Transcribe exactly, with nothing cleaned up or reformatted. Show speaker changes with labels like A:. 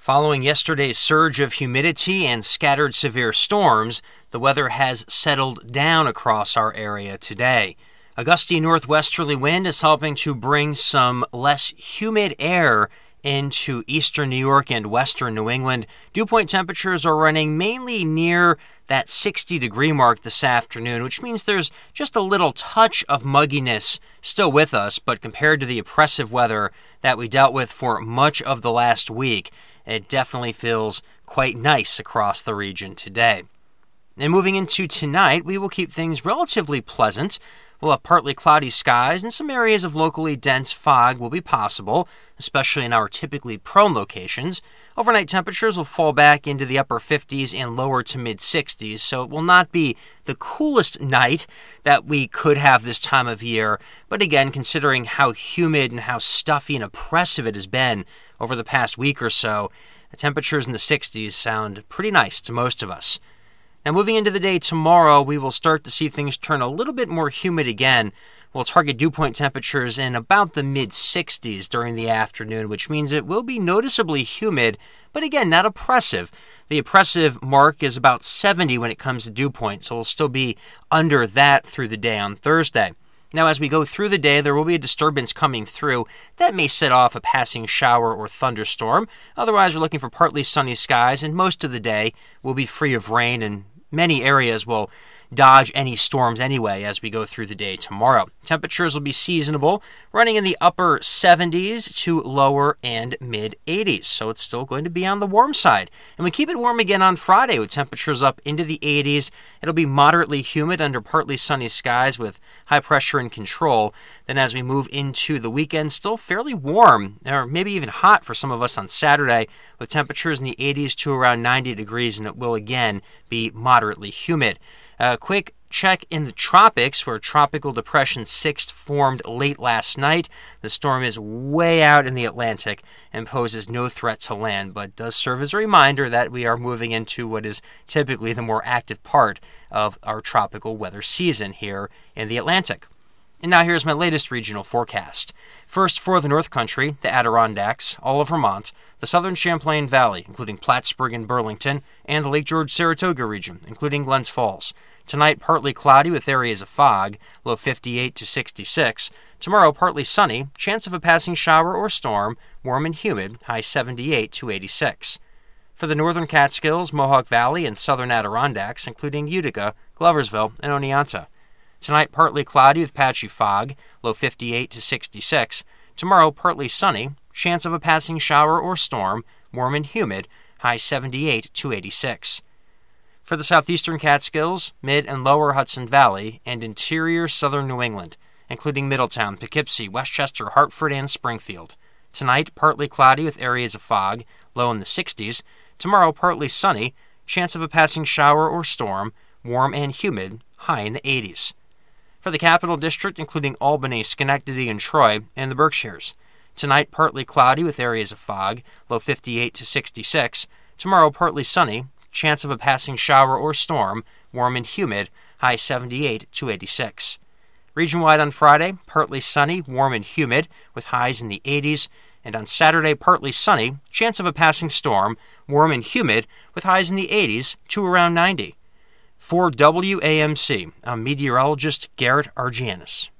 A: Following yesterday's surge of humidity and scattered severe storms, the weather has settled down across our area today. A gusty northwesterly wind is helping to bring some less humid air into eastern New York and western New England. Dew point temperatures are running mainly near that sixty degree mark this afternoon, which means there's just a little touch of mugginess still with us, but compared to the oppressive weather that we dealt with for much of the last week, it definitely feels quite nice across the region today. And moving into tonight, we will keep things relatively pleasant. We'll have partly cloudy skies and some areas of locally dense fog will be possible, especially in our typically prone locations. Overnight temperatures will fall back into the upper fifties and lower to mid-sixties, so it will not be the coolest night that we could have this time of year. But again, considering how humid and how stuffy and oppressive it has been over the past week or so, the temperatures in the sixties sound pretty nice to most of us. Now, moving into the day tomorrow, we will start to see things turn a little bit more humid again. We'll target dew point temperatures in about the mid-sixties during the afternoon, which means it will be noticeably humid, but again, not oppressive. The oppressive mark is about seventy when it comes to dew point, so we'll still be under that through the day on Thursday. Now, as we go through the day, there will be a disturbance coming through that may set off a passing shower or thunderstorm. Otherwise, we're looking for partly sunny skies, and most of the day will be free of rain, and many areas will dodge any storms anyway as we go through the day tomorrow. Temperatures will be seasonable, running in the upper seventies to lower and mid-eighties, so it's still going to be on the warm side. And we keep it warm again on Friday with temperatures up into the eighties. It'll be moderately humid under partly sunny skies with high pressure in control. Then as we move into the weekend, still fairly warm, or maybe even hot for some of us on Saturday, with temperatures in the eighties to around ninety degrees, and it will again be moderately humid. A quick check in the tropics, where Tropical Depression six formed late last night. The storm is way out in the Atlantic and poses no threat to land, but does serve as a reminder that we are moving into what is typically the more active part of our tropical weather season here in the Atlantic. And now here's my latest regional forecast. First, for the North Country, the Adirondacks, all of Vermont, the southern Champlain Valley, including Plattsburgh and Burlington, and the Lake George-Saratoga region, including Glens Falls. Tonight, partly cloudy with areas of fog, low fifty-eight to sixty-six. Tomorrow, partly sunny, chance of a passing shower or storm, warm and humid, high seventy-eight to eighty-six. For the northern Catskills, Mohawk Valley, and southern Adirondacks, including Utica, Gloversville, and Oneonta. Tonight, partly cloudy with patchy fog, low fifty-eight to sixty-six. Tomorrow, partly sunny, chance of a passing shower or storm, warm and humid, high seventy-eight to eighty-six. For the southeastern Catskills, mid and lower Hudson Valley, and interior southern New England, including Middletown, Poughkeepsie, Westchester, Hartford, and Springfield. Tonight, partly cloudy with areas of fog, low in the sixties. Tomorrow, partly sunny, chance of a passing shower or storm, warm and humid, high in the eighties. For the Capital District, including Albany, Schenectady, and Troy, and the Berkshires. Tonight, partly cloudy with areas of fog, low fifty-eight to sixty-six. Tomorrow, partly sunny, chance of a passing shower or storm, warm and humid, high seventy-eight to eighty-six. Region-wide on Friday, partly sunny, warm and humid, with highs in the eighties. And on Saturday, partly sunny, chance of a passing storm, warm and humid, with highs in the eighties to around ninety. For W A M C, I'm meteorologist Garrett Argianis.